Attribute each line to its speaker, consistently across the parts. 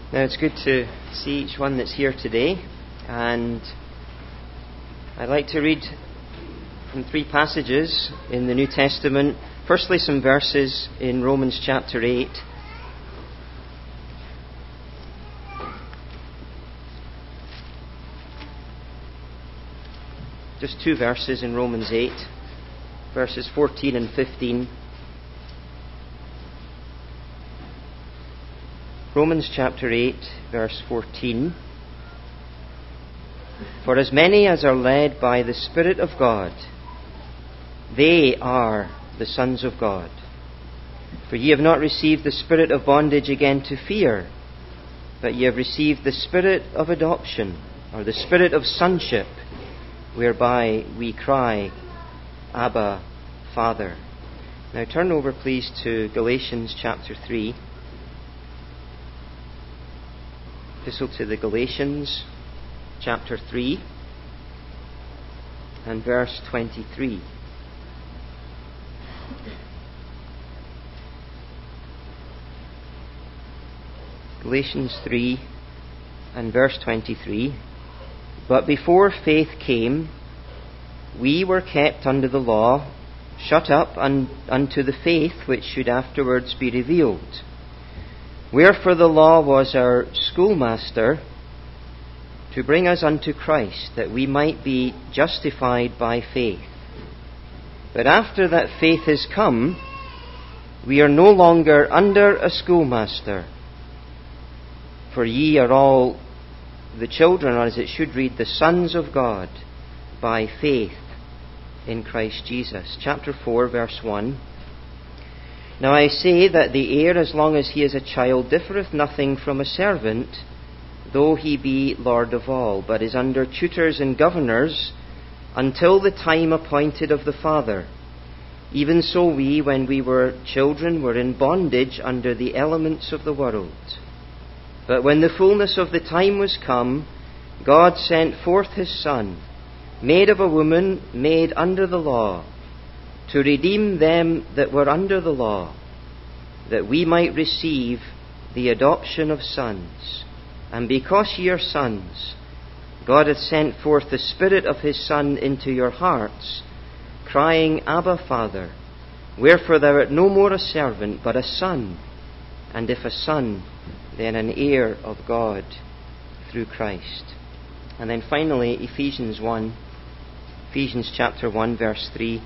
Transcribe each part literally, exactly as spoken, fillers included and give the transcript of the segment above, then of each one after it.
Speaker 1: Now it's good to see each one that's here today, and I'd like to read from three passages in the New Testament. Firstly, some verses in Romans chapter eight. Just two verses in Romans eight, verses fourteen and fifteen. Romans chapter eight, verse fourteen. For as many as are led by the Spirit of God, they are the sons of God. For ye have not received the spirit of bondage again to fear, but ye have received the Spirit of adoption, or the Spirit of sonship, whereby we cry, Abba, Father. Now turn over please to Galatians chapter three. Epistle to the Galatians, chapter three, and verse twenty-three. Galatians three, and verse twenty-three. But before faith came, we were kept under the law, shut up un- unto the faith which should afterwards be revealed. Wherefore the law was our schoolmaster to bring us unto Christ, that we might be justified by faith. But after that faith is come, we are no longer under a schoolmaster. For ye are all the children, or as it should read, the sons of God, by faith in Christ Jesus. Chapter four, verse one. Now I say that the heir, as long as he is a child, differeth nothing from a servant, though he be Lord of all, but is under tutors and governors, until the time appointed of the Father. Even so we, when we were children, were in bondage under the elements of the world. But when the fullness of the time was come, God sent forth his Son, made of a woman, made under the law, to redeem them that were under the law, that we might receive the adoption of sons. And because ye are sons, God hath sent forth the Spirit of his Son into your hearts, crying, Abba, Father. Wherefore thou art no more a servant, but a son, and if a son, then an heir of God through Christ. And then finally, Ephesians one, Ephesians chapter one, verse three.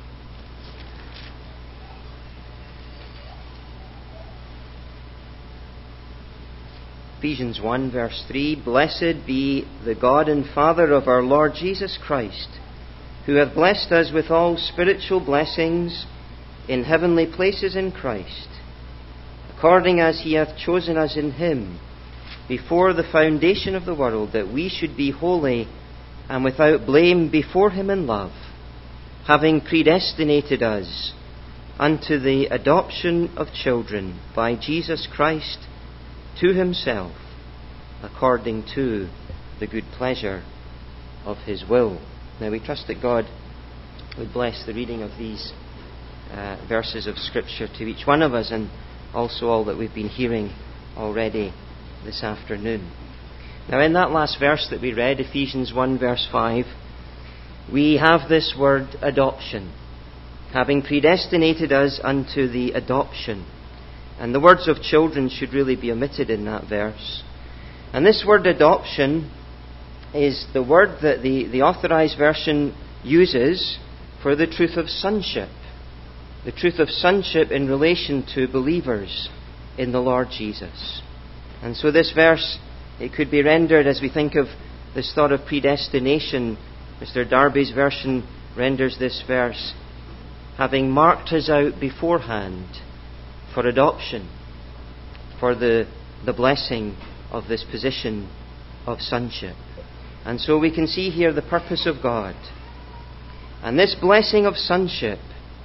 Speaker 1: Ephesians one, verse three. Blessed be the God and Father of our Lord Jesus Christ, who hath blessed us with all spiritual blessings in heavenly places in Christ, according as he hath chosen us in him before the foundation of the world, that we should be holy and without blame before him in love, having predestinated us unto the adoption of children by Jesus Christ to himself, according to the good pleasure of his will. Now we trust that God would bless the reading of these uh, verses of Scripture to each one of us, and also all that we've been hearing already this afternoon. Now in that last verse that we read, Ephesians one, verse five, we have this word adoption, having predestinated us unto the adoption. And the words of children should really be omitted in that verse. And this word adoption is the word that the, the Authorized Version uses for the truth of sonship. The truth of sonship in relation to believers in the Lord Jesus. And so this verse, it could be rendered, as we think of this thought of predestination, Mister Darby's version renders this verse, having marked us out beforehand for adoption, for the, the blessing of this position of sonship. And so we can see here the purpose of God. And this blessing of sonship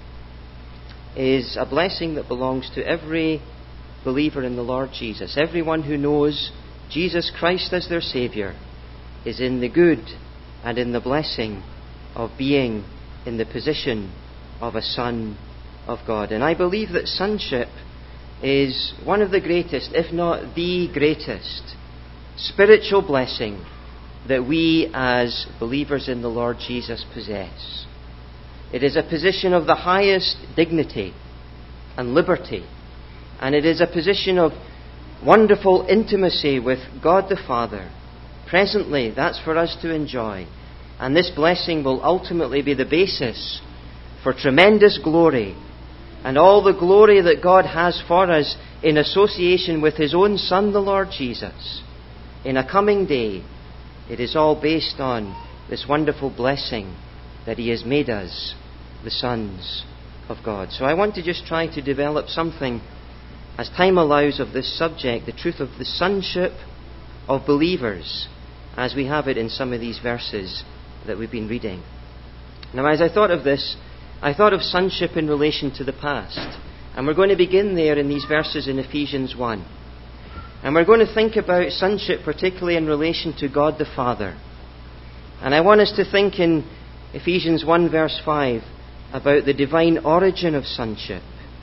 Speaker 1: is a blessing that belongs to every believer in the Lord Jesus. Everyone who knows Jesus Christ as their Saviour is in the good and in the blessing of being in the position of a son of God. And I believe that sonship is one of the greatest, if not the greatest, spiritual blessing that we as believers in the Lord Jesus possess. It is a position of the highest dignity and liberty, and it is a position of wonderful intimacy with God the Father. Presently, that's for us to enjoy, and this blessing will ultimately be the basis for tremendous glory, and all the glory that God has for us in association with His own Son, the Lord Jesus, in a coming day. It is all based on this wonderful blessing that He has made us the sons of God. So I want to just try to develop something, as time allows, of this subject, the truth of the sonship of believers, as we have it in some of these verses that we've been reading. Now, as I thought of this, I thought of sonship in relation to the past. And we're going to begin there in these verses in Ephesians one. And we're going to think about sonship particularly in relation to God the Father. And I want us to think in Ephesians one verse five about the divine origin of sonship,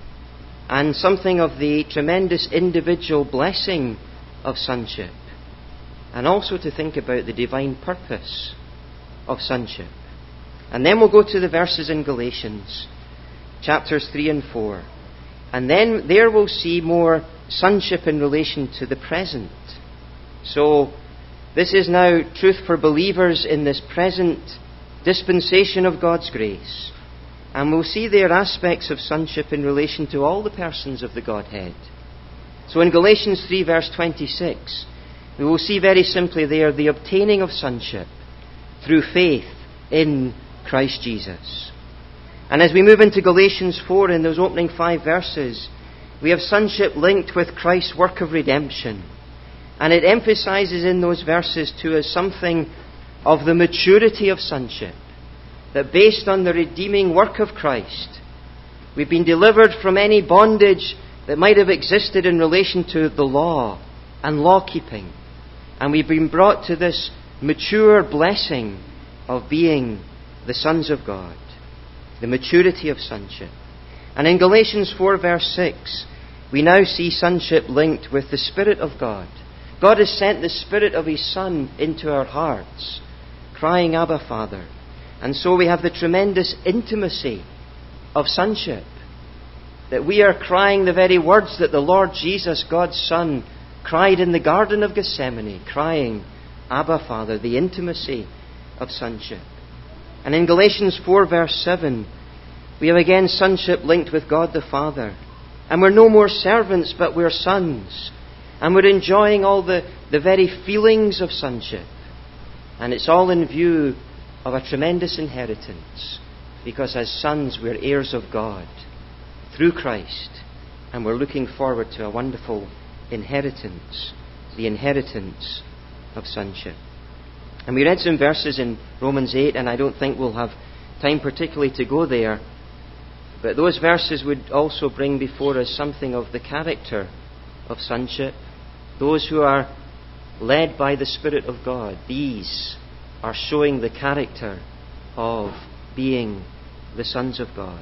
Speaker 1: and something of the tremendous individual blessing of sonship, and also to think about the divine purpose of sonship. And then we'll go to the verses in Galatians, chapters three and four. And then there we'll see more sonship in relation to the present. So this is now truth for believers in this present dispensation of God's grace. And we'll see there aspects of sonship in relation to all the persons of the Godhead. So in Galatians three verse twenty-six, we will see very simply there the obtaining of sonship through faith in Christ Jesus. And as we move into Galatians four, in those opening five verses, we have sonship linked with Christ's work of redemption. And it emphasizes in those verses to us something of the maturity of sonship. That based on the redeeming work of Christ, we've been delivered from any bondage that might have existed in relation to the law and law-keeping. And we've been brought to this mature blessing of being the sons of God. The maturity of sonship. And in Galatians four verse six, we now see sonship linked with the Spirit of God. God has sent the Spirit of His Son into our hearts, crying, Abba, Father. And so we have the tremendous intimacy of sonship, that we are crying the very words that the Lord Jesus, God's Son, cried in the Garden of Gethsemane, crying, Abba, Father, the intimacy of sonship. And in Galatians four verse seven, we have again sonship linked with God the Father. And we're no more servants, but we're sons. And we're enjoying all the, the very feelings of sonship. And it's all in view of a tremendous inheritance. Because as sons, we're heirs of God through Christ. And we're looking forward to a wonderful inheritance. The inheritance of sonship. And we read some verses in Romans eight, and I don't think we'll have time particularly to go there. But those verses would also bring before us something of the character of sonship. Those who are led by the Spirit of God, these are showing the character of being the sons of God.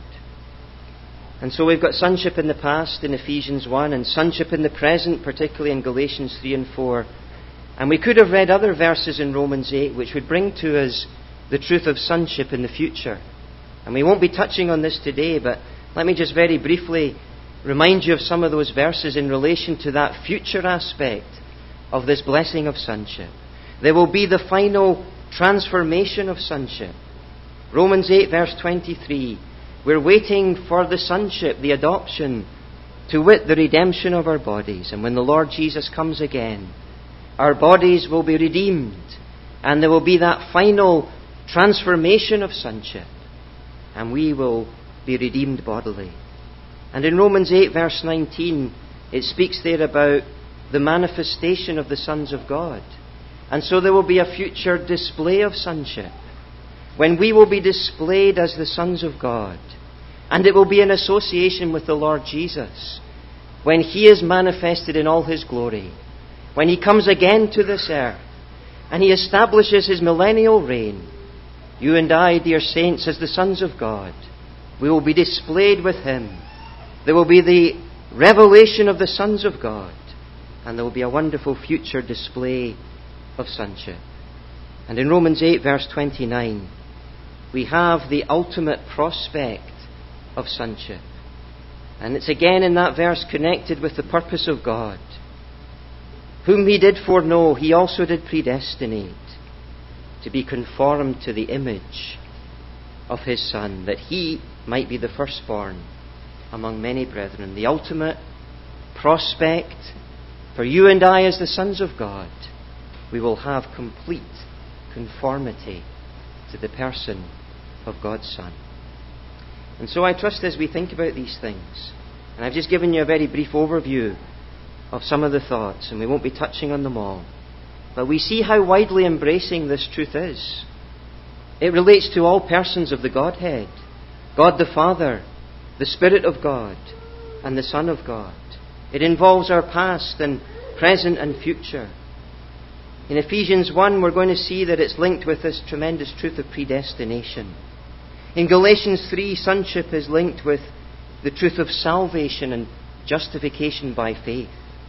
Speaker 1: And so we've got sonship in the past in Ephesians one, and sonship in the present, particularly in Galatians three and four. And we could have read other verses in Romans eight which would bring to us the truth of sonship in the future. And we won't be touching on this today, but let me just very briefly remind you of some of those verses in relation to that future aspect of this blessing of sonship. There will be the final transformation of sonship. Romans eight verse twenty-three. We're waiting for the sonship, the adoption, to wit, the redemption of our bodies. And when the Lord Jesus comes again, our bodies will be redeemed, and there will be that final transformation of sonship, and we will be redeemed bodily. And in Romans eight verse nineteen, it speaks there about the manifestation of the sons of God. And so there will be a future display of sonship, when we will be displayed as the sons of God. And it will be in association with the Lord Jesus, when He is manifested in all His glory. When He comes again to this earth and He establishes His millennial reign, you and I, dear saints, as the sons of God, we will be displayed with Him. There will be the revelation of the sons of God, and there will be a wonderful future display of sonship. And in Romans eight verse twenty-nine, we have the ultimate prospect of sonship. And it's again in that verse connected with the purpose of God. Whom he did foreknow, he also did predestinate to be conformed to the image of his Son, that he might be the firstborn among many brethren. The ultimate prospect for you and I as the sons of God, we will have complete conformity to the person of God's Son. And so I trust as we think about these things, and I've just given you a very brief overview of some of the thoughts, and we won't be touching on them all, but we see how widely embracing this truth is. It relates to all persons of the Godhead, God the Father, the Spirit of God, and the Son of God. It involves our past and present and future. In Ephesians one, we're going to see that it's linked with this tremendous truth of predestination. In Galatians three, sonship is linked with the truth of salvation and justification by faith.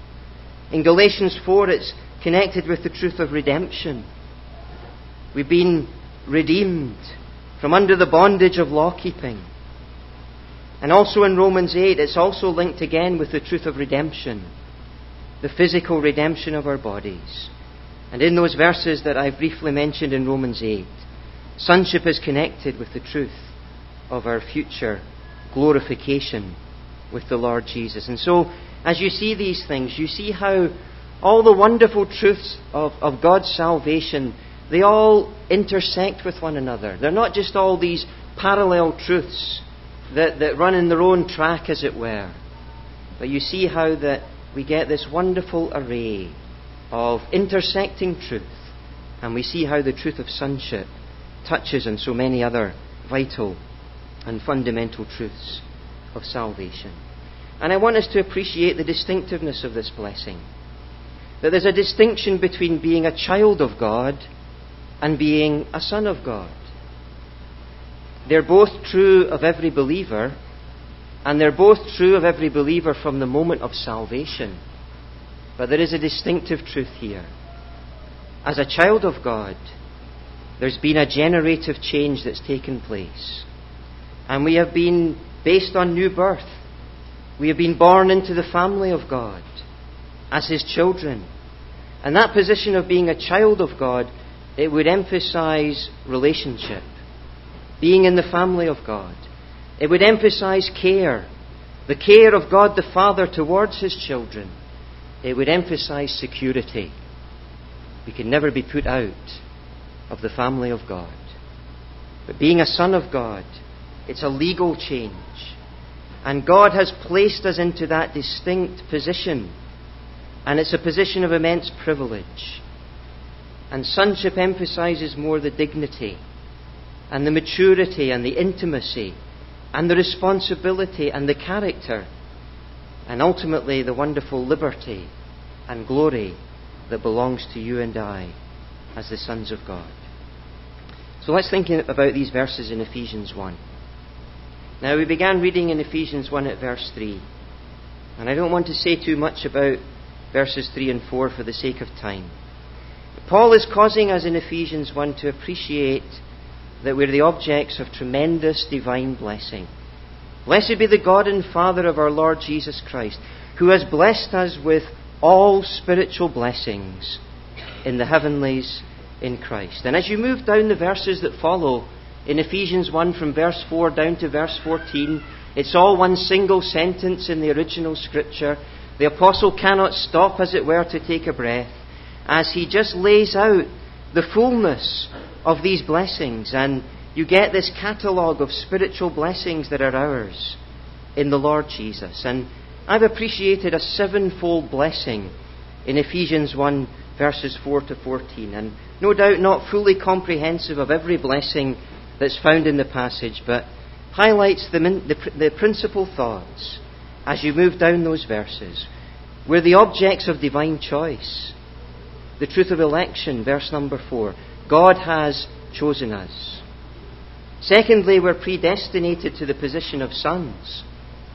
Speaker 1: In Galatians four, it's connected with the truth of redemption. We've been redeemed from under the bondage of law-keeping. And also in Romans eight, it's also linked again with the truth of redemption, the physical redemption of our bodies. And in those verses that I've briefly mentioned in Romans eight, sonship is connected with the truth of our future glorification with the Lord Jesus. And so, as you see these things, you see how all the wonderful truths of, of God's salvation, they all intersect with one another. They're not just all these parallel truths that, that run in their own track, as it were. But you see how that we get this wonderful array of intersecting truth. And we see how the truth of sonship touches on so many other vital and fundamental truths of salvation. And I want us to appreciate the distinctiveness of this blessing. That there's a distinction between being a child of God and being a son of God. They're both true of every believer, and they're both true of every believer from the moment of salvation. But there is a distinctive truth here. As a child of God, there's been a generative change that's taken place. And we have been based on new birth. We have been born into the family of God as His children. And that position of being a child of God, it would emphasize relationship, being in the family of God. It would emphasize care, the care of God the Father towards His children. It would emphasize security. We can never be put out of the family of God. But being a son of God, it's a legal change. And God has placed us into that distinct position. And it's a position of immense privilege. And sonship emphasizes more the dignity and the maturity and the intimacy and the responsibility and the character and ultimately the wonderful liberty and glory that belongs to you and I as the sons of God. So let's think about these verses in Ephesians one. Now, we began reading in Ephesians one at verse three. And I don't want to say too much about verses three and four for the sake of time. Paul is causing us in Ephesians one to appreciate that we're the objects of tremendous divine blessing. Blessed be the God and Father of our Lord Jesus Christ, who has blessed us with all spiritual blessings in the heavenlies in Christ. And as you move down the verses that follow in Ephesians one from verse four down to verse fourteen, it's all one single sentence in the original scripture. The apostle cannot stop, as it were, to take a breath as he just lays out the fullness of these blessings. And you get this catalogue of spiritual blessings that are ours in the Lord Jesus. And I've appreciated a sevenfold blessing in Ephesians one verses four to fourteen. And no doubt not fully comprehensive of every blessing that's found in the passage, but highlights the, the, the principal thoughts as you move down those verses. We're the objects of divine choice. The truth of election, verse number four. God has chosen us. Secondly, we're predestinated to the position of sons.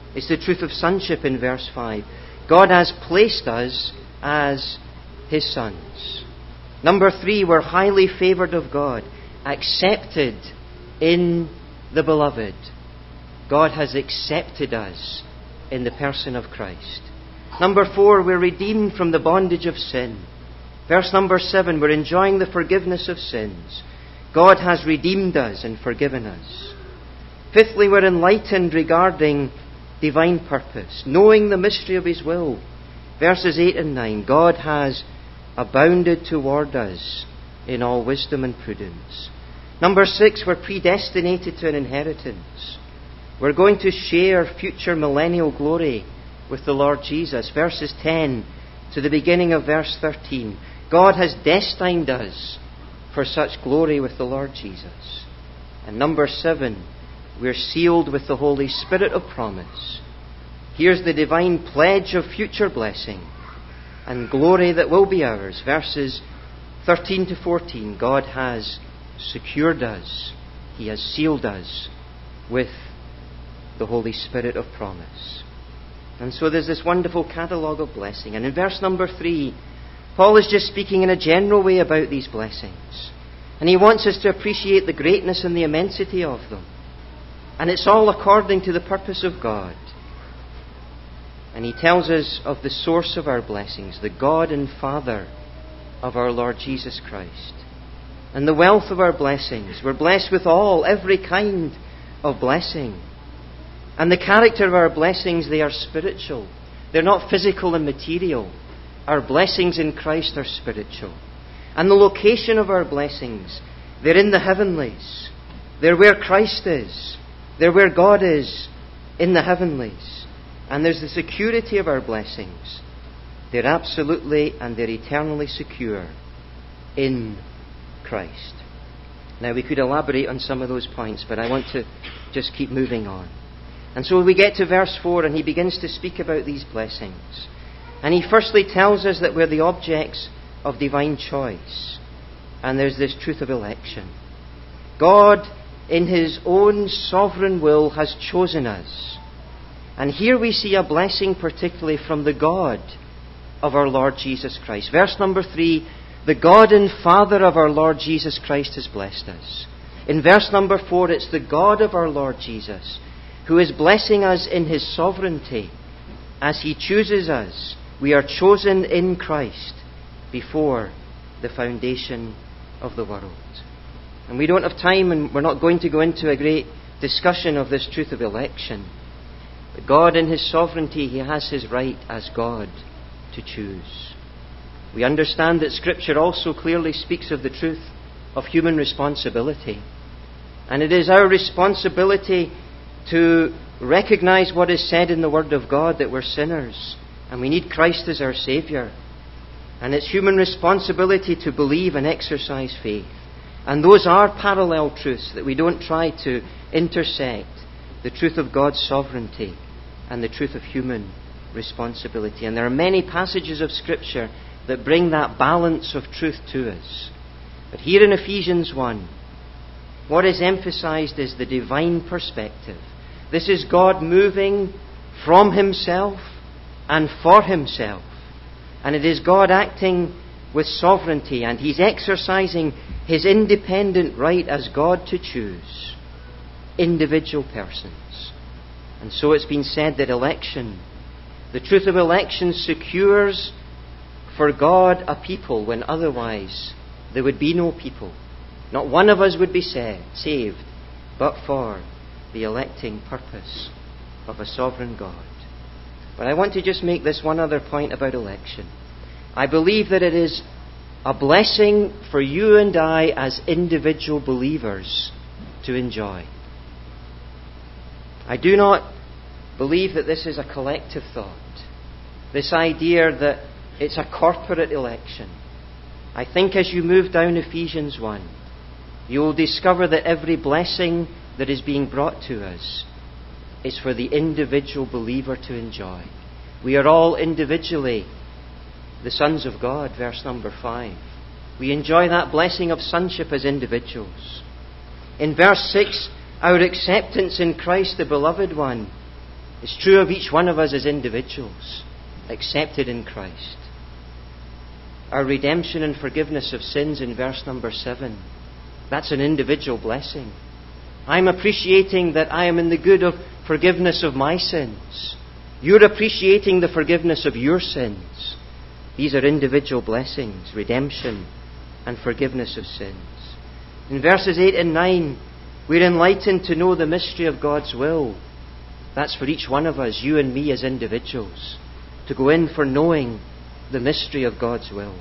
Speaker 1: It's the truth of sonship in verse five. God has placed us as His sons. Number three, we're highly favoured of God, accepted in the Beloved. God has accepted us in the person of Christ. Number four, we're redeemed from the bondage of sin. Verse number seven, we're enjoying the forgiveness of sins. God has redeemed us and forgiven us. Fifthly, we're enlightened regarding divine purpose, knowing the mystery of His will. Verses eight and nine, God has abounded toward us in all wisdom and prudence. Number six, we're predestinated to an inheritance. We're going to share future millennial glory with the Lord Jesus. Verses ten to the beginning of verse thirteen. God has destined us for such glory with the Lord Jesus. And number seven, we're sealed with the Holy Spirit of promise. Here's the divine pledge of future blessing and glory that will be ours. Verses thirteen to fourteen. God has secured us. He has sealed us with the Holy Spirit of promise. And so there's this wonderful catalogue of blessing. And in verse number three, Paul is just speaking in a general way about these blessings. And he wants us to appreciate the greatness and the immensity of them. And it's all according to the purpose of God. And he tells us of the source of our blessings, the God and Father of our Lord Jesus Christ. And the wealth of our blessings. We're blessed with all, every kind of blessing. And the character of our blessings, they are spiritual. They're not physical and material. Our blessings in Christ are spiritual. And the location of our blessings, they're in the heavenlies. They're where Christ is. They're where God is, in the heavenlies. And there's the security of our blessings. They're absolutely and they're eternally secure in Christ. Now we could elaborate on some of those points, but I want to just keep moving on. And so we get to verse four, and he begins to speak about these blessings. And he firstly tells us that we're the objects of divine choice. And there's this truth of election. God, in His own sovereign will, has chosen us. And here we see a blessing particularly from the God of our Lord Jesus Christ. Verse number three, the God and Father of our Lord Jesus Christ has blessed us. In verse number four, it's the God of our Lord Jesus who is blessing us in His sovereignty as He chooses us. We are chosen in Christ before the foundation of the world. And we don't have time, and we're not going to go into a great discussion of this truth of election. But God in His sovereignty, He has His right as God to choose. We understand that Scripture also clearly speaks of the truth of human responsibility. And it is our responsibility to recognize what is said in the Word of God, that we're sinners and we need Christ as our Saviour. And it's human responsibility to believe and exercise faith. And those are parallel truths, that we don't try to intersect the truth of God's sovereignty and the truth of human responsibility. And there are many passages of Scripture that bring that balance of truth to us. But here in Ephesians one, what is emphasized is the divine perspective. This is God moving from Himself and for Himself. And it is God acting with sovereignty, and He's exercising His independent right as God to choose individual persons. And so it's been said that election, the truth of election, secures for God a people when otherwise there would be no people. Not one of us would be saved, but for the electing purpose of a sovereign God. But I want to just make this one other point about election. I believe that it is a blessing for you and I as individual believers to enjoy. I do not believe that this is a collective thought. This idea that it's a corporate election. I think as you move down Ephesians one, you will discover that every blessing that is being brought to us is for the individual believer to enjoy. We are all individually the sons of God, verse number five. We enjoy that blessing of sonship as individuals. In verse six, our acceptance in Christ, the Beloved One, It's true of each one of us as individuals, accepted in Christ. Our redemption and forgiveness of sins in verse number seven, that's an individual blessing. I'm appreciating that I am in the good of forgiveness of my sins. You're appreciating the forgiveness of your sins. These are individual blessings, redemption and forgiveness of sins. In verses eight and nine, we're enlightened to know the mystery of God's will. That's for each one of us, you and me as individuals, to go in for knowing the mystery of God's will.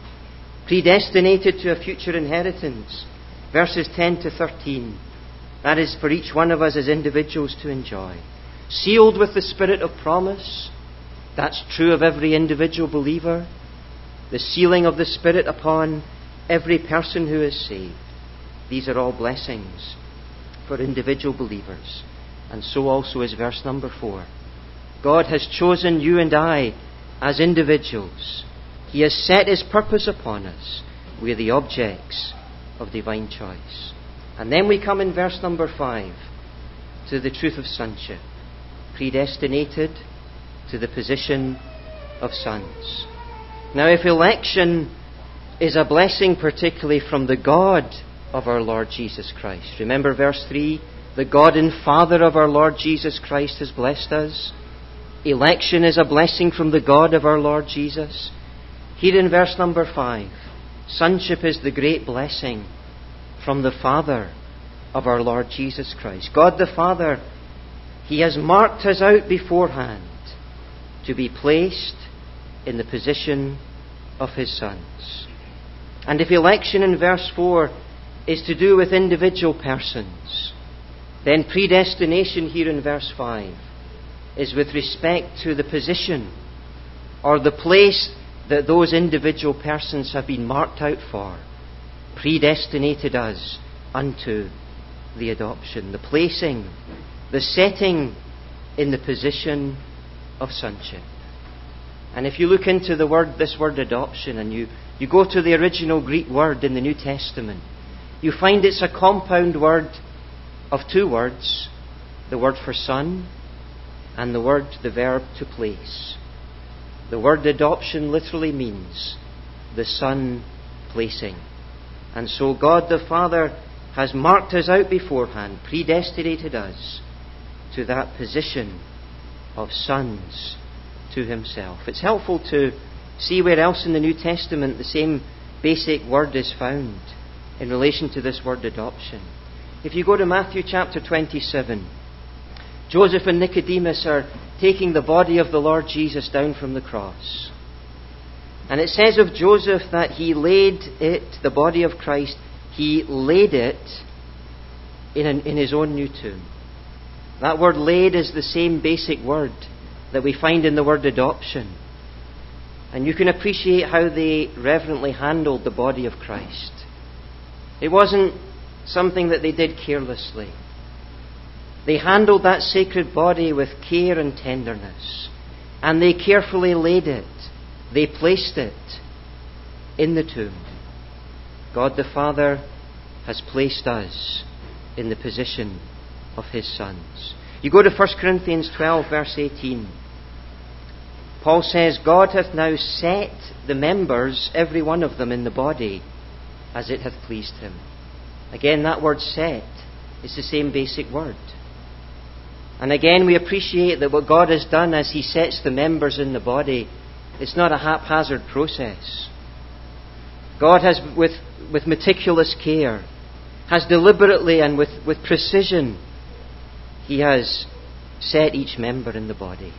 Speaker 1: Predestinated to a future inheritance, verses ten to thirteen. That is for each one of us as individuals to enjoy. Sealed with the Spirit of promise. That's true of every individual believer. The sealing of the Spirit upon every person who is saved. These are all blessings for individual believers. And so also is verse number four. God has chosen you and I as individuals. He has set His purpose upon us. We are the objects of divine choice. And then we come in verse number five to the truth of sonship. Predestinated to the position of sons. Now, if election is a blessing particularly from the God of our Lord Jesus Christ. Remember verse three, the God and Father of our Lord Jesus Christ has blessed us. Election is a blessing from the God of our Lord Jesus. Here in verse number five, sonship is the great blessing from the Father of our Lord Jesus Christ. God the Father, He has marked us out beforehand to be placed in the position of His sons. And if election in verse four is to do with individual persons, then predestination here in verse five is with respect to the position or the place that those individual persons have been marked out for. Predestinated us unto the adoption, the placing, the setting in the position of sonship. And if you look into the word, this word adoption, and you, you go to the original Greek word in the New Testament, you find it's a compound word of two words, the word for son and the word, the verb to place. The word adoption literally means the son placing. And so God the Father has marked us out beforehand, predestinated us to that position of sons to Himself. It's helpful to see where else in the New Testament the same basic word is found in relation to this word adoption. If you go to Matthew chapter twenty-seven, Joseph and Nicodemus are taking the body of the Lord Jesus down from the cross. And it says of Joseph that he laid it, the body of Christ, he laid it in, an, in his own new tomb. That word laid is the same basic word that we find in the word adoption. And you can appreciate how they reverently handled the body of Christ. It wasn't something that they did carelessly. They handled that sacred body with care and tenderness. And they carefully laid it. They placed it in the tomb. God the Father has placed us in the position of His sons. You go to First Corinthians twelve, verse eighteen. Paul says, God hath now set the members, every one of them, in the body, as it hath pleased Him. Again, that word set is the same basic word. And again, we appreciate that what God has done as He sets the members in the body, it's not a haphazard process. God has, with, with meticulous care, has deliberately and with, with precision, He has set each member in the body.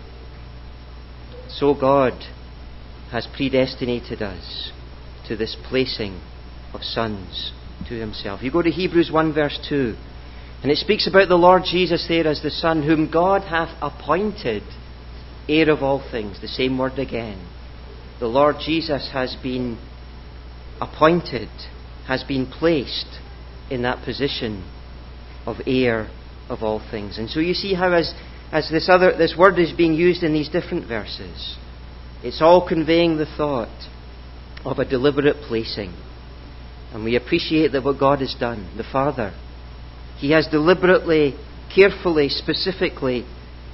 Speaker 1: So God has predestinated us to this placing of sons to Himself. You go to Hebrews one verse two, and it speaks about the Lord Jesus there as the Son, whom God hath appointed heir of all things. The same word again. The Lord Jesus has been appointed, has been placed in that position of heir of all things. And so you see how as, as this other this word is being used in these different verses, it's all conveying the thought of a deliberate placing. And we appreciate that what God has done, the Father, He has deliberately, carefully, specifically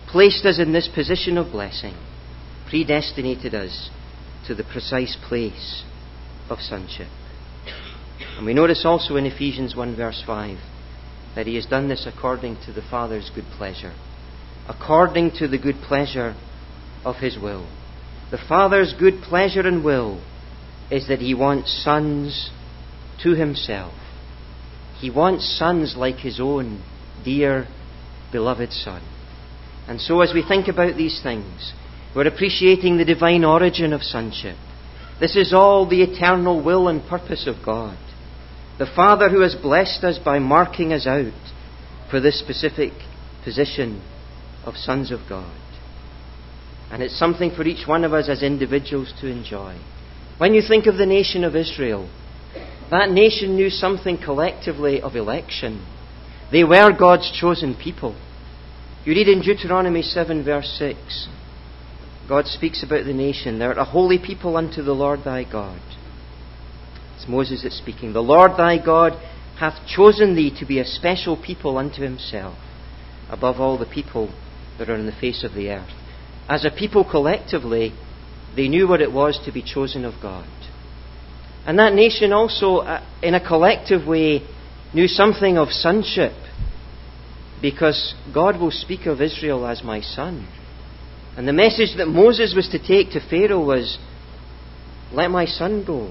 Speaker 1: placed us in this position of blessing, predestinated us to the precise place of sonship. And we notice also in Ephesians one verse five that He has done this according to the Father's good pleasure, according to the good pleasure of His will. The Father's good pleasure and will is that He wants sons to Himself. He wants sons like His own dear, beloved Son. And so as we think about these things, we're appreciating the divine origin of sonship. This is all the eternal will and purpose of God. The Father who has blessed us by marking us out for this specific position of sons of God. And it's something for each one of us as individuals to enjoy. When you think of the nation of Israel, that nation knew something collectively of election. They were God's chosen people. You read in Deuteronomy seven verse six, God speaks about the nation. They're a holy people unto the Lord thy God. It's Moses that's speaking. The Lord thy God hath chosen thee to be a special people unto Himself, above all the people that are on the face of the earth. As a people collectively, they knew what it was to be chosen of God. And that nation also, uh, in a collective way, knew something of sonship, because God will speak of Israel as my son. And the message that Moses was to take to Pharaoh was, let my son go.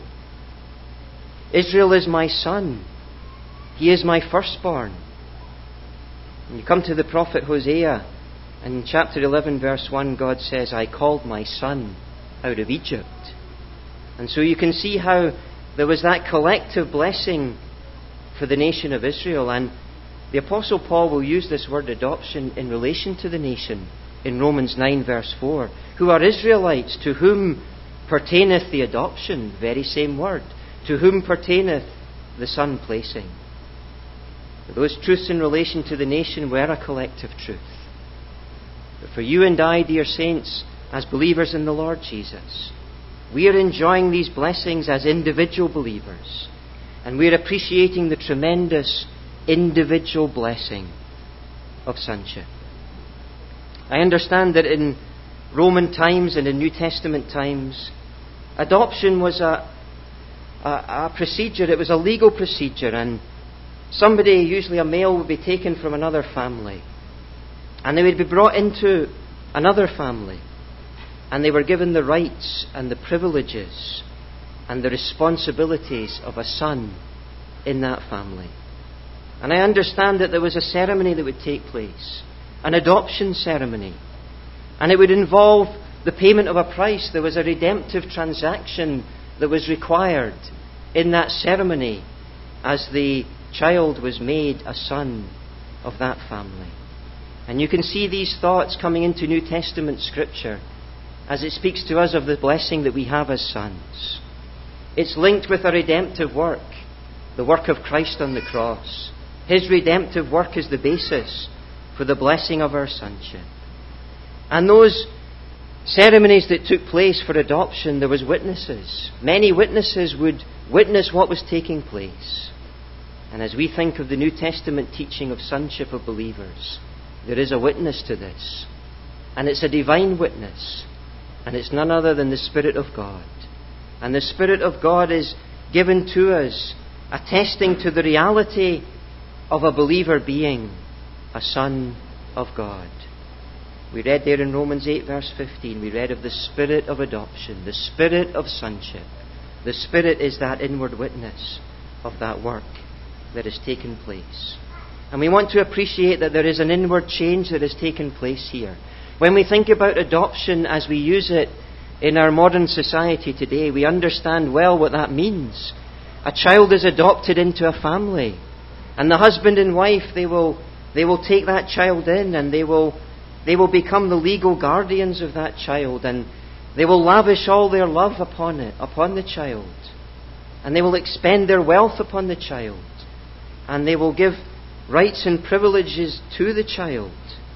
Speaker 1: Israel is my son. He is my firstborn. And you come to the prophet Hosea, and in chapter eleven verse one, God says, I called my son out of Egypt. And so you can see how there was that collective blessing for the nation of Israel. And the Apostle Paul will use this word adoption in relation to the nation in Romans nine verse four, who are Israelites, to whom pertaineth the adoption, very same word, to whom pertaineth the son placing. Those truths in relation to the nation were a collective truth. But for you and I, dear saints, as believers in the Lord Jesus, we are enjoying these blessings as individual believers, and we are appreciating the tremendous individual blessing of sonship. I understand that in Roman times and in New Testament times, adoption was a, a, a procedure, it was a legal procedure, and somebody, usually a male, would be taken from another family, and they would be brought into another family, and they were given the rights and the privileges and the responsibilities of a son in that family. And I understand that there was a ceremony that would take place, an adoption ceremony, and it would involve the payment of a price. There was a redemptive transaction that was required in that ceremony as the child was made a son of that family. And you can see these thoughts coming into New Testament Scripture as it speaks to us of the blessing that we have as sons. It's linked with a redemptive work, the work of Christ on the cross. His redemptive work is the basis for the blessing of our sonship. And those ceremonies that took place for adoption, there was witnesses. Many witnesses would witness what was taking place. And as we think of the New Testament teaching of sonship of believers, there is a witness to this. And it's a divine witness. And it's none other than the Spirit of God. And the Spirit of God is given to us, attesting to the reality of a believer being a son of God. We read there in Romans eight verse fifteen, we read of the Spirit of adoption, the Spirit of sonship. The Spirit is that inward witness of that work that has taken place. And we want to appreciate that there is an inward change that has taken place here. When we think about adoption as we use it in our modern society today, we understand well what that means. A child is adopted into a family, and the husband and wife, they will they will take that child in, and they will they will become the legal guardians of that child, and they will lavish all their love upon it, upon the child, and they will expend their wealth upon the child, and they will give rights and privileges to the child,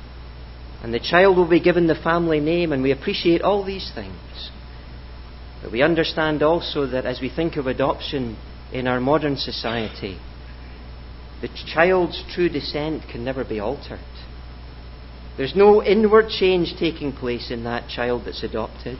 Speaker 1: and the child will be given the family name, and we appreciate all these things. But we understand also that as we think of adoption in our modern society, the child's true descent can never be altered. There's no inward change taking place in that child that's adopted.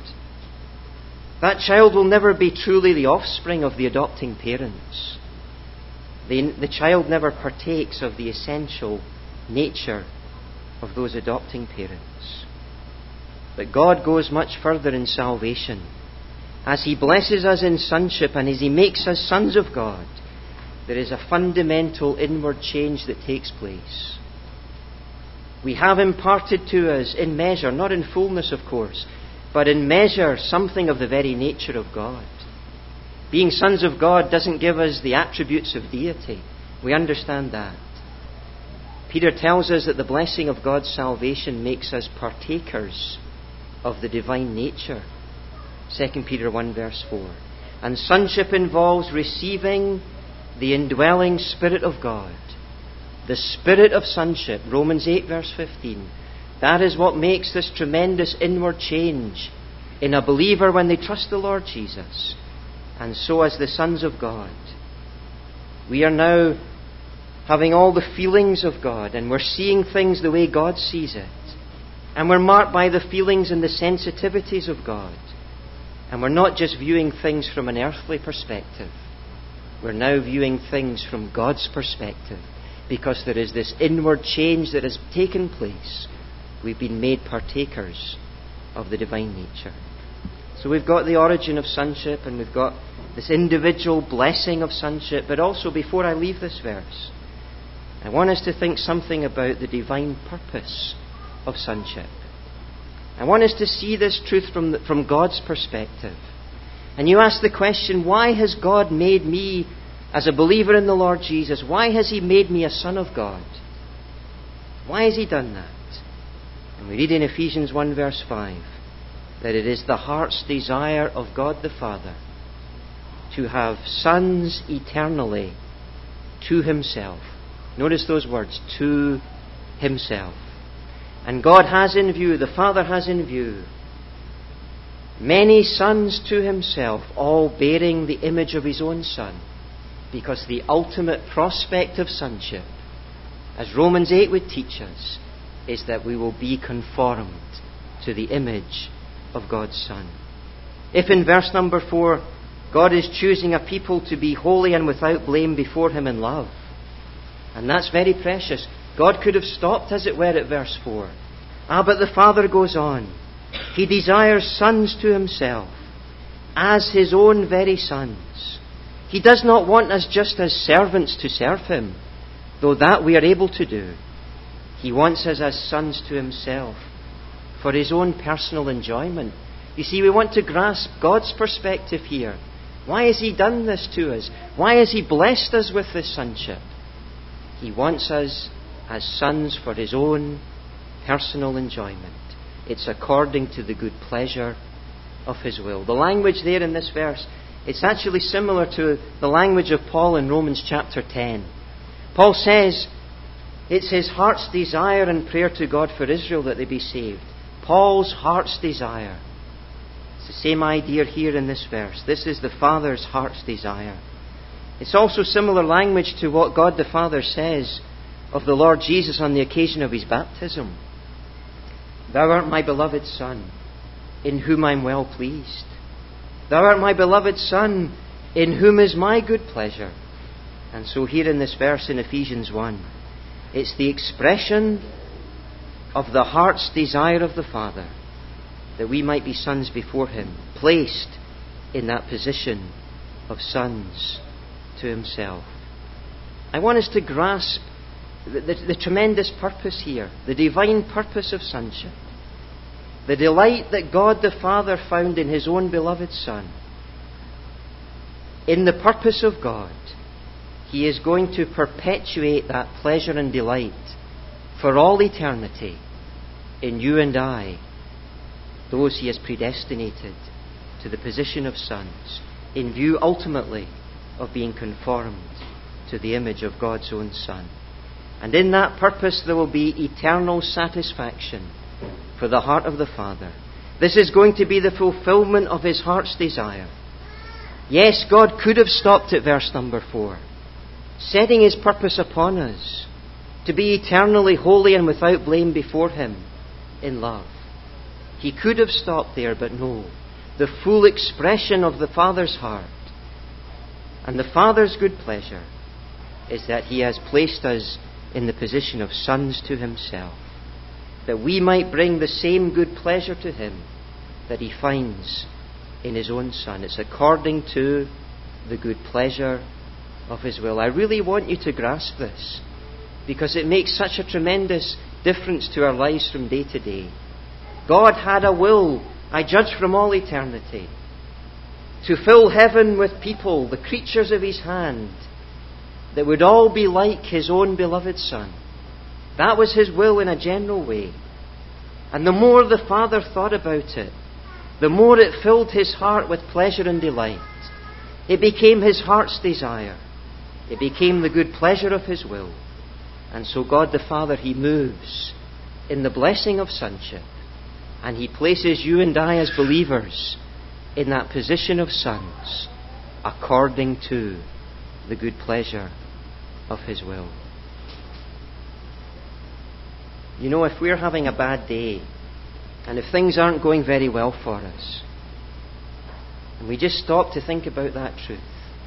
Speaker 1: That child will never be truly the offspring of the adopting parents. The, the child never partakes of the essential nature of those adopting parents. But God goes much further in salvation. As He blesses us in sonship and as He makes us sons of God, there is a fundamental inward change that takes place. We have imparted to us in measure, not in fullness of course, but in measure something of the very nature of God. Being sons of God doesn't give us the attributes of deity. We understand that. Peter tells us that the blessing of God's salvation makes us partakers of the divine nature. Second Peter one verse four. And sonship involves receiving the indwelling Spirit of God. The Spirit of sonship, Romans eight verse fifteen. That is what makes this tremendous inward change in a believer when they trust the Lord Jesus. And so as the sons of God, we are now having all the feelings of God, and we're seeing things the way God sees it. And we're marked by the feelings and the sensitivities of God. And we're not just viewing things from an earthly perspective. We're now viewing things from God's perspective, because there is this inward change that has taken place. We've been made partakers of the divine nature. So we've got the origin of sonship, and we've got this individual blessing of sonship. But also, before I leave this verse, I want us to think something about the divine purpose of sonship. I want us to see this truth from, the, from God's perspective. And you ask the question, why has God made me, as a believer in the Lord Jesus, why has He made me a son of God? Why has He done that? And we read in Ephesians one verse five that it is the heart's desire of God the Father to have sons eternally to Himself. Notice those words, to Himself. And God has in view, the Father has in view, many sons to Himself, all bearing the image of His own Son. Because the ultimate prospect of sonship, as Romans eight would teach us, is that we will be conformed to the image of God's Son. If in verse number four, God is choosing a people to be holy and without blame before Him in love, and that's very precious. God could have stopped, as it were, at verse four. Ah, but the Father goes on. He desires sons to Himself, as His own very sons. He does not want us just as servants to serve Him, though that we are able to do. He wants us as sons to Himself, for His own personal enjoyment. You see, we want to grasp God's perspective here. Why has He done this to us? Why has He blessed us with this sonship? He wants us as sons for His own personal enjoyment. It's according to the good pleasure of His will. The language there in this verse, it's actually similar to the language of Paul in Romans chapter ten. Paul says it's his heart's desire and prayer to God for Israel that they be saved. Paul's heart's desire. It's the same idea here in this verse. This is the Father's heart's desire. It's also similar language to what God the Father says of the Lord Jesus on the occasion of His baptism. Thou art my beloved Son, in whom I am well pleased. Thou art my beloved Son, in whom is my good pleasure. And so here in this verse in Ephesians one, it's the expression of the heart's desire of the Father that we might be sons before Him, placed in that position of sons to Himself. I want us to grasp the, the, the tremendous purpose here, the divine purpose of sonship. The delight that God the Father found in His own beloved Son. In the purpose of God, He is going to perpetuate that pleasure and delight for all eternity in you and I, those He has predestinated to the position of sons, in view ultimately of being conformed to the image of God's own Son. And in that purpose there will be eternal satisfaction for the heart of the Father. This is going to be the fulfillment of His heart's desire. Yes, God could have stopped at verse number four, setting His purpose upon us to be eternally holy and without blame before Him. in love. He could have stopped there, but no. The full expression of the Father's heart and the Father's good pleasure is that He has placed us in the position of sons to Himself, that we might bring the same good pleasure to Him that He finds in His own Son. It's according to the good pleasure of His will. I really want you to grasp this, because it makes such a tremendous difference to our lives from day to day. God had a will, I judge from all eternity, to fill heaven with people, the creatures of His hand, that would all be like His own beloved Son. That was His will in a general way. And the more the Father thought about it, the more it filled His heart with pleasure and delight. It became His heart's desire. It became the good pleasure of His will. And so God the Father, He moves in the blessing of sonship. And He places you and I as believers in that position of sons, according to the good pleasure of His will. You know, if we're having a bad day, and if things aren't going very well for us, and we just stop to think about that truth,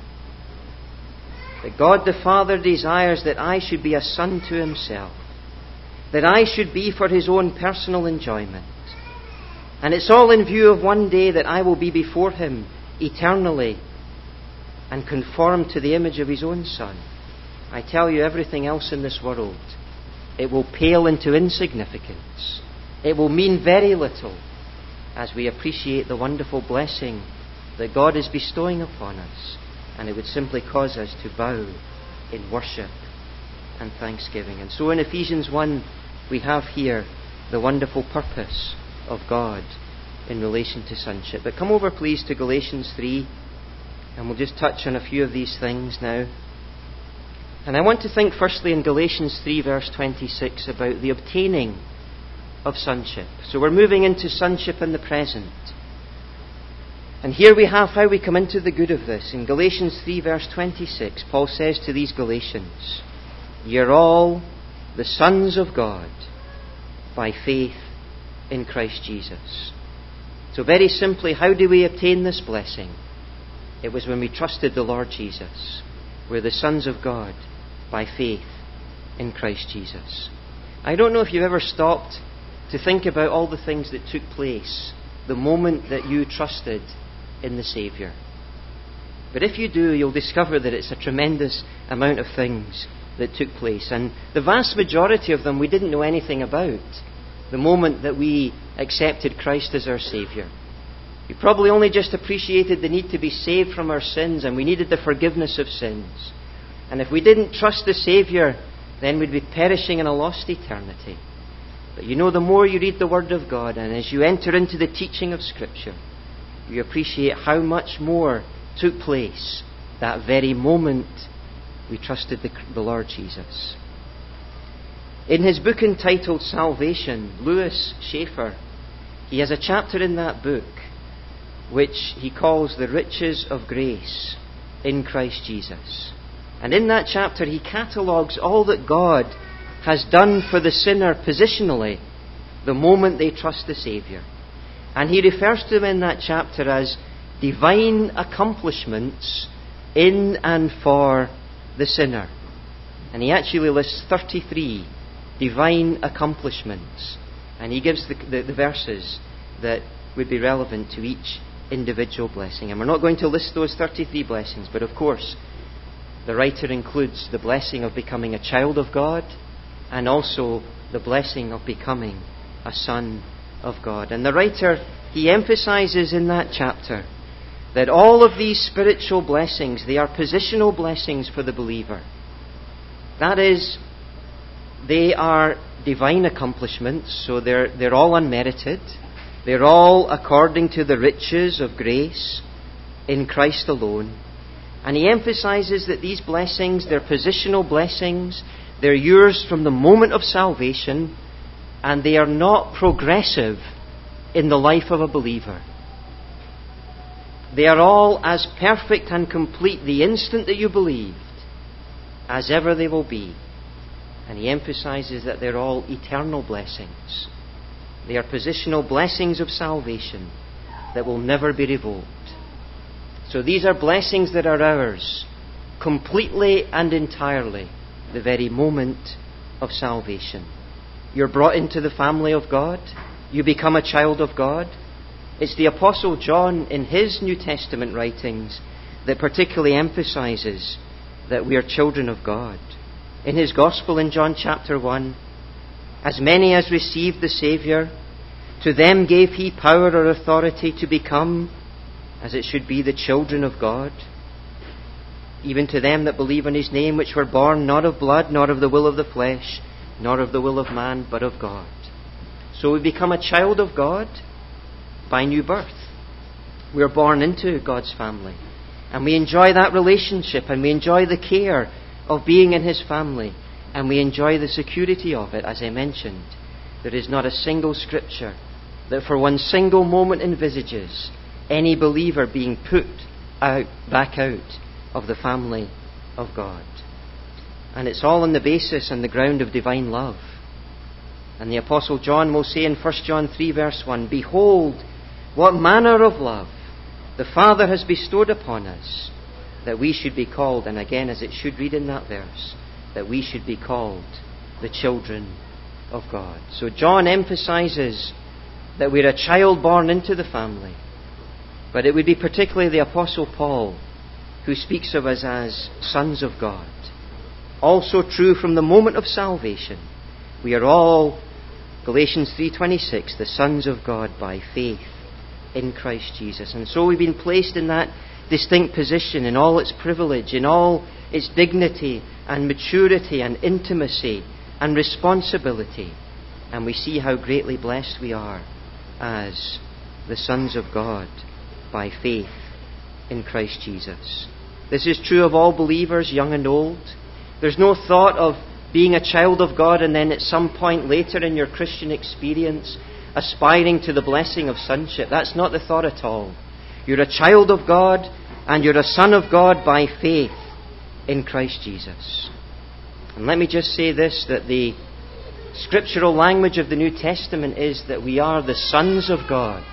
Speaker 1: that God the Father desires that I should be a son to Himself, that I should be for His own personal enjoyment, and it's all in view of one day that I will be before Him eternally and conformed to the image of His own Son. I tell you, everything else in this world, it will pale into insignificance. It will mean very little as we appreciate the wonderful blessing that God is bestowing upon us. And it would simply cause us to bow in worship and thanksgiving. And so in Ephesians one, we have here the wonderful purpose of God in relation to sonship. But come over, please, to Galatians three, and we'll just touch on a few of these things now. And I want to think firstly in Galatians three, verse twenty-six, about the obtaining of sonship. So we're moving into sonship in the present. And here we have how we come into the good of this. In Galatians three, verse twenty-six, Paul says to these Galatians, "You're all the sons of God by faith in Christ Jesus." So very simply, how do we obtain this blessing? It was when we trusted the Lord Jesus. We're the sons of God by faith in Christ Jesus. I don't know if you've ever stopped to think about all the things that took place the moment that you trusted in the Saviour. But if you do, you'll discover that it's a tremendous amount of things that took place. And the vast majority of them we didn't know anything about the moment that we accepted Christ as our Saviour. We probably only just appreciated the need to be saved from our sins, and we needed the forgiveness of sins. And if we didn't trust the Saviour, then we'd be perishing in a lost eternity. But you know, the more you read the Word of God, and as you enter into the teaching of Scripture, you appreciate how much more took place that very moment we trusted the, the Lord Jesus. In his book entitled Salvation, Lewis Schaeffer, he has a chapter in that book which he calls The Riches of Grace in Christ Jesus. And in that chapter he catalogues all that God has done for the sinner positionally the moment they trust the Saviour. And he refers to them in that chapter as divine accomplishments in and for the sinner. And he actually lists thirty-three divine accomplishments. And he gives the, the, the verses that would be relevant to each individual blessing. And we're not going to list those thirty-three blessings, but of course, the writer includes the blessing of becoming a child of God, and also the blessing of becoming a son of God. And the writer, he emphasizes in that chapter that all of these spiritual blessings, they are positional blessings for the believer. That is, they are divine accomplishments, so they're, they're all unmerited. They're all according to the riches of grace in Christ alone. And he emphasizes that these blessings, they're positional blessings, they're yours from the moment of salvation, and they are not progressive in the life of a believer. They are all as perfect and complete the instant that you believed as ever they will be. And he emphasizes that they're all eternal blessings. They are positional blessings of salvation that will never be revoked. So these are blessings that are ours completely and entirely the very moment of salvation. You're brought into the family of God. You become a child of God. It's the Apostle John in his New Testament writings that particularly emphasizes that we are children of God. In his Gospel in John chapter one, as many as received the Saviour, to them gave he power or authority to become, as it should be, the children of God, even to them that believe on his name, which were born not of blood, nor of the will of the flesh, nor of the will of man, but of God. So we become a child of God by new birth. We are born into God's family. And we enjoy that relationship, and we enjoy the care of being in his family, and we enjoy the security of it. As I mentioned, there is not a single scripture that for one single moment envisages any believer being put out, back out of the family of God. And it's all on the basis and the ground of divine love. And the Apostle John will say in First John three verse one, "Behold, what manner of love the Father has bestowed upon us, that we should be called," and again as it should read in that verse, that we should be called the children of God. So John emphasizes that we're a child born into the family. But it would be particularly the Apostle Paul who speaks of us as sons of God. Also true from the moment of salvation. We are all, Galatians three twenty-six, the sons of God by faith in Christ Jesus. And so we've been placed in that distinct position in all its privilege, in all its dignity and maturity and intimacy and responsibility. And we see how greatly blessed we are as the sons of God by faith in Christ Jesus. This is true of all believers, young and old. There's no thought of being a child of God and then at some point later in your Christian experience aspiring to the blessing of sonship. That's not the thought at all. You're a child of God and you're a son of God by faith in Christ Jesus. And let me just say this, that the scriptural language of the New Testament is that we are the sons of God.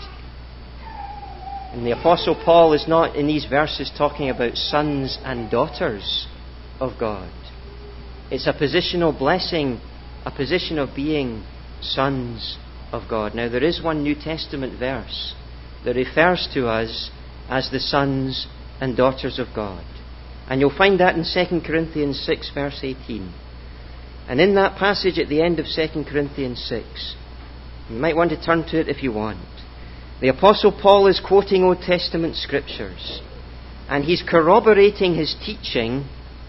Speaker 1: And the Apostle Paul is not in these verses talking about sons and daughters of God. It's a positional blessing, a position of being sons of God. Now there is one New Testament verse that refers to us as the sons and daughters of God. And you'll find that in Second Corinthians six verse eighteen. And in that passage at the end of Second Corinthians six, you might want to turn to it if you want. The Apostle Paul is quoting Old Testament scriptures, and he's corroborating his teaching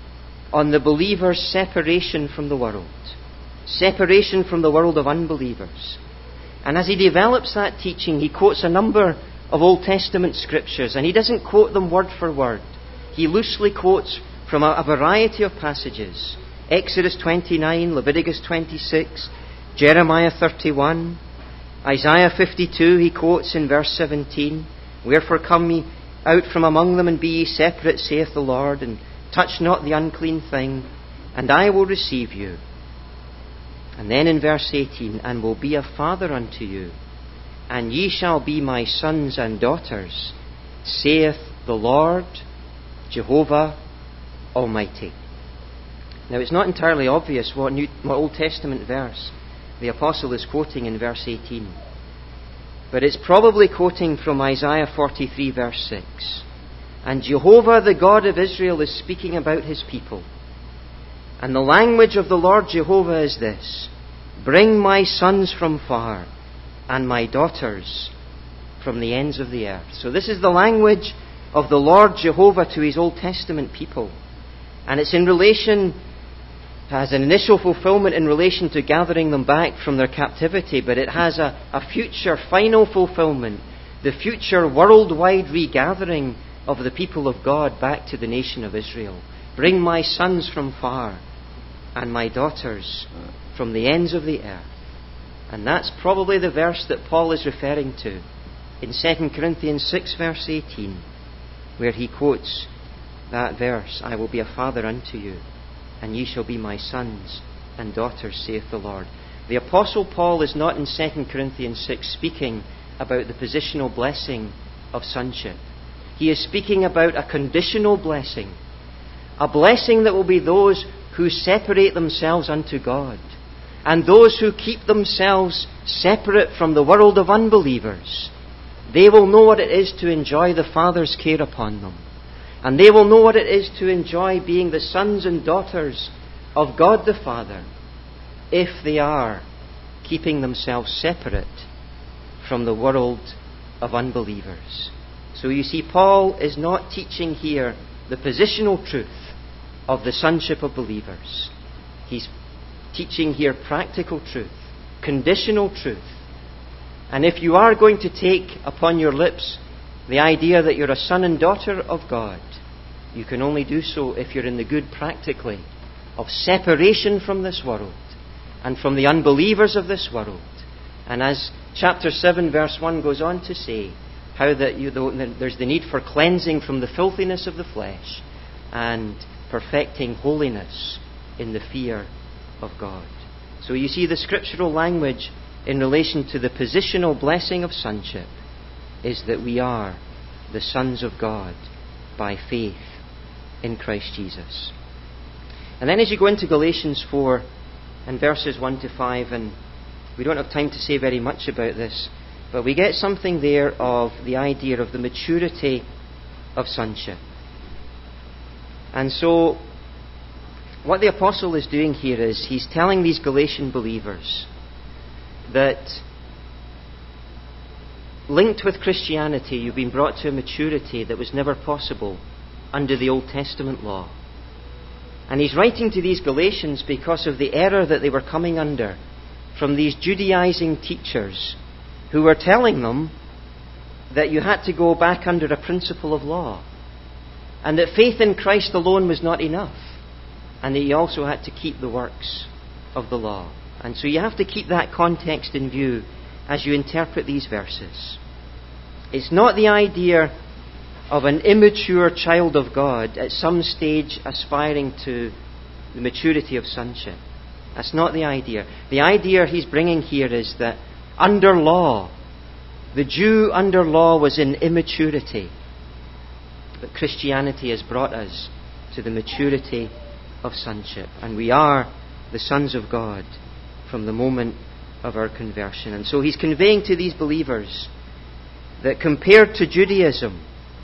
Speaker 1: on the believer's separation from the world. Separation from the world of unbelievers. And as he develops that teaching, he quotes a number of Old Testament scriptures, and he doesn't quote them word for word. He loosely quotes from a, a variety of passages. Exodus twenty-nine, Leviticus twenty-six, Jeremiah thirty-one, Isaiah fifty-two, he quotes in verse seventeen, "Wherefore come ye out from among them, and be ye separate, saith the Lord, and touch not the unclean thing, and I will receive you." And then in verse eighteen, "And will be a father unto you, and ye shall be my sons and daughters, saith the Lord, Jehovah Almighty." Now it's not entirely obvious what, New, what Old Testament verse the Apostle is quoting in verse eighteen. But it's probably quoting from Isaiah forty-three verse six. And Jehovah, the God of Israel, is speaking about his people. And the language of the Lord Jehovah is this: "Bring my sons from far, and my daughters from the ends of the earth." So this is the language of the Lord Jehovah to his Old Testament people. And it's in relation, has an initial fulfillment in relation to gathering them back from their captivity, but it has a, a future final fulfillment, the future worldwide regathering of the people of God back to the nation of Israel. "Bring my sons from far, and my daughters from the ends of the earth." And that's probably the verse that Paul is referring to in Second Corinthians six verse eighteen, where he quotes that verse, "I will be a father unto you, and ye shall be my sons and daughters, saith the Lord." The Apostle Paul is not in Second Corinthians six speaking about the positional blessing of sonship. He is speaking about a conditional blessing, a blessing that will be those who separate themselves unto God, and those who keep themselves separate from the world of unbelievers. They will know what it is to enjoy the Father's care upon them, and they will know what it is to enjoy being the sons and daughters of God the Father, if they are keeping themselves separate from the world of unbelievers. So you see, Paul is not teaching here the positional truth of the sonship of believers. He's teaching here practical truth, conditional truth. And if you are going to take upon your lips the idea that you're a son and daughter of God, you can only do so if you're in the good practically of separation from this world and from the unbelievers of this world. And as chapter seven verse one goes on to say, how that you, there's the need for cleansing from the filthiness of the flesh and perfecting holiness in the fear of God. So you see, the scriptural language in relation to the positional blessing of sonship is that we are the sons of God by faith in Christ Jesus. And then as you go into Galatians four and verses one to five, and we don't have time to say very much about this, but we get something there of the idea of the maturity of sonship. And so what the apostle is doing here is he's telling these Galatian believers that linked with Christianity, you've been brought to a maturity that was never possible under the Old Testament law. And he's writing to these Galatians because of the error that they were coming under from these Judaizing teachers who were telling them that you had to go back under a principle of law, and that faith in Christ alone was not enough, and that you also had to keep the works of the law. And so you have to keep that context in view as you interpret these verses. It's not the idea of an immature child of God at some stage aspiring to the maturity of sonship. That's not the idea. The idea he's bringing here is that under law, the Jew under law was in immaturity, but Christianity has brought us to the maturity of sonship, and we are the sons of God from the moment of our conversion. And so he's conveying to these believers that compared to Judaism,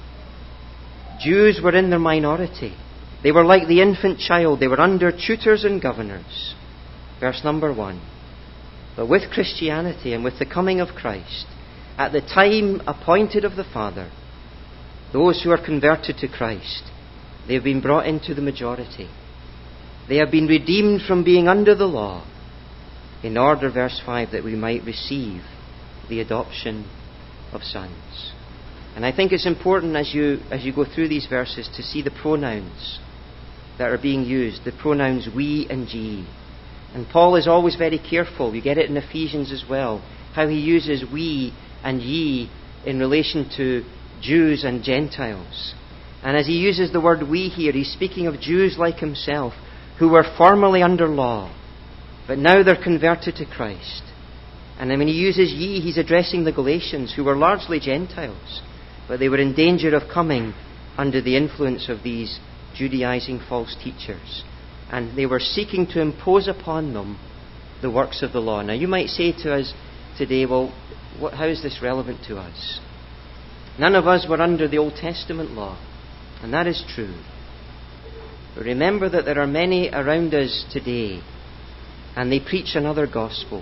Speaker 1: Jews were in their minority. They were like the infant child. They were under tutors and governors. Verse number one. But with Christianity and with the coming of Christ, at the time appointed of the Father, those who are converted to Christ, they have been brought into the majority. They have been redeemed from being under the law, in order, verse five, that we might receive the adoption of sons. And I think it's important as you as you go through these verses to see the pronouns that are being used, the pronouns we and ye. And Paul is always very careful. You get it in Ephesians as well, how he uses we and ye in relation to Jews and Gentiles. And as he uses the word we here, he's speaking of Jews like himself, who were formerly under law, but now they're converted to Christ. And then when he uses ye, he's addressing the Galatians, who were largely Gentiles, but they were in danger of coming under the influence of these Judaizing false teachers. And they were seeking to impose upon them the works of the law. Now you might say to us today, well, what, how is this relevant to us? None of us were under the Old Testament law, and that is true. But remember that there are many around us today, and they preach another gospel.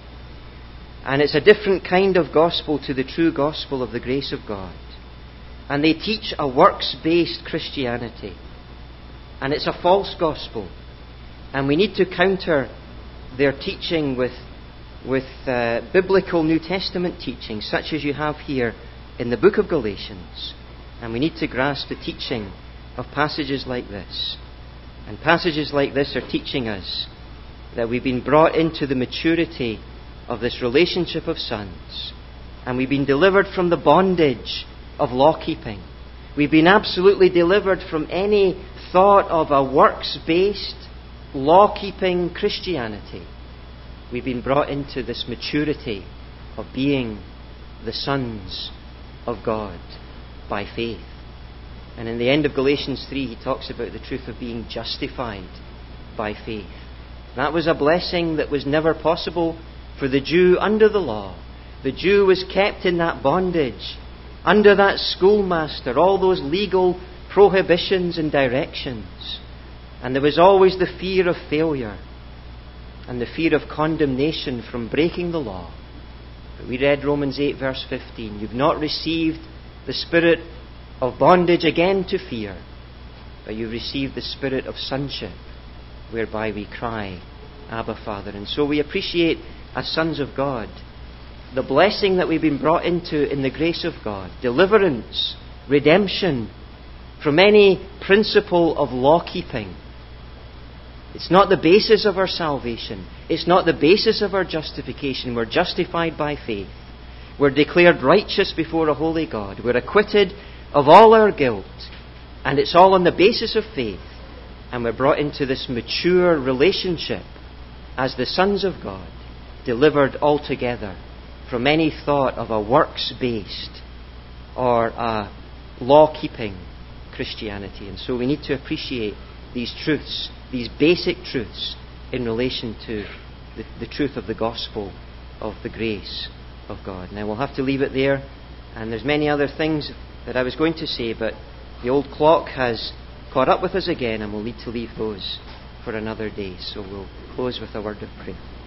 Speaker 1: And it's a different kind of gospel to the true gospel of the grace of God. And they teach a works-based Christianity. And it's a false gospel. And we need to counter their teaching with, with uh, biblical New Testament teaching, such as you have here in the book of Galatians. And we need to grasp the teaching of passages like this. And passages like this are teaching us that we've been brought into the maturity of this relationship of sons. And we've been delivered from the bondage of law-keeping. We've been absolutely delivered from any thought of a works-based, law-keeping Christianity. we've been brought into this maturity of being the sons of God by faith. And in the end of Galatians three, he talks about the truth of being justified by faith. That was a blessing that was never possible for the Jew under the law. The Jew was kept in that bondage, under that schoolmaster, all those legal prohibitions and directions. And there was always the fear of failure and the fear of condemnation from breaking the law. But we read Romans eight verse fifteen. You've not received the spirit of bondage again to fear, but you've received the spirit of sonship, whereby we cry, Abba, Father. And so we appreciate, as sons of God, the blessing that we've been brought into in the grace of God. Deliverance, redemption from any principle of law-keeping. It's not the basis of our salvation. It's not the basis of our justification. We're justified by faith. We're declared righteous before a holy God. We're acquitted of all our guilt. And it's all on the basis of faith. And we're brought into this mature relationship as the sons of God, delivered altogether from any thought of a works-based or a law-keeping Christianity. And so we need to appreciate these truths, these basic truths, in relation to the, the truth of the gospel of the grace of God. Now we'll have to leave it there, and there's many other things that I was going to say, but the old clock has caught up with us again, and we'll need to leave those for another day. So we'll close with a word of prayer.